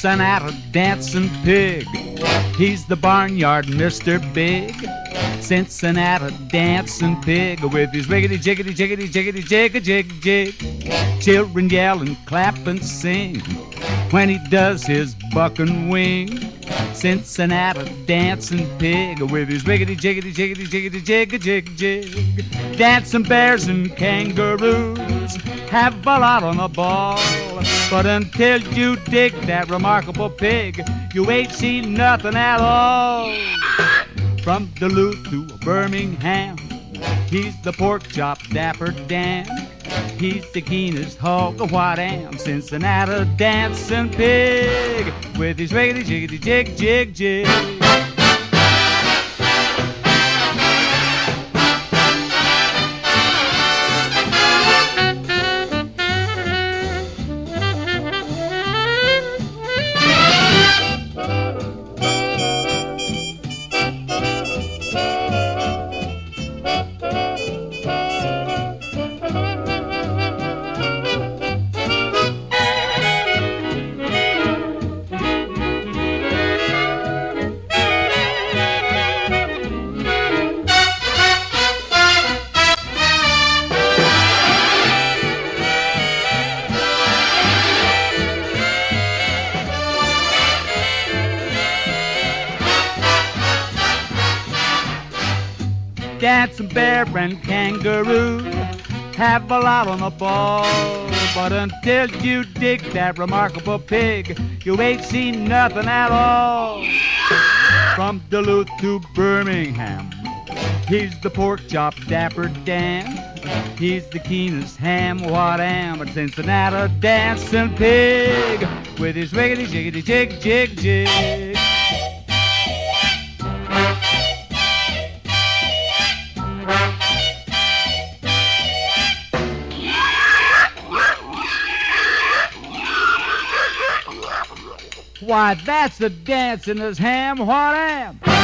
Cincinnati dancing pig. He's the barnyard Mr. Big. Cincinnati dancing pig with his riggedy jiggedy jiggedy jiggedy jig a jig jig. Children yell and clap and sing when he does his buck and wing. Cincinnati dancing pig with his riggedy jiggedy jiggedy jiggedy jig a jig jig. Dancing bears and kangaroos have a lot on the ball, but until you dig that remarkable pig, you ain't seen nothing at all. From Duluth to Birmingham, he's the pork chop Dapper Dan. He's the keenest hog of what am. Cincinnati dancing pig with his riggedy jiggedy jig jig jig. Dancing bear and kangaroo have a lot on the ball, but until you dig that remarkable pig, you ain't seen nothing at all. From Duluth to Birmingham, he's the pork chop Dapper Dan. He's the keenest ham what am. But Cincinnati dancing pig with his riggedy jiggedy jig jig jig. Why, that's the dancingest ham what am.